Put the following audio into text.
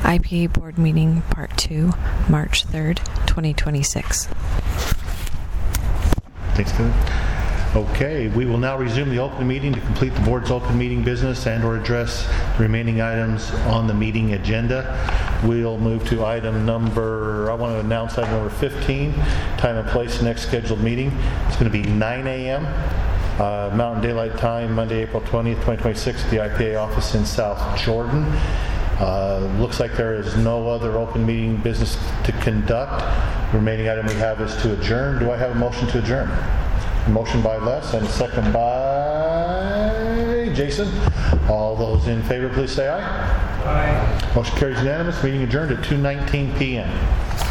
IPA Board Meeting Part 2, March 3rd, 2026. Thanks, Kevin. Okay, we will now resume the open meeting to complete the board's open meeting business and or address the remaining items on the meeting agenda. We'll move to I want to announce item number 15, time and place, next scheduled meeting. It's going to be 9 a.m. Mountain Daylight Time, Monday, April 20th, 2026, at the IPA office in South Jordan. Looks like there is no other open meeting business to conduct. The remaining item we have is to adjourn. Do I have a motion to adjourn? A motion by Les and a second by Jason. All those in favor, please say aye. Aye. Motion carries unanimous. Meeting adjourned at 2:19 p.m.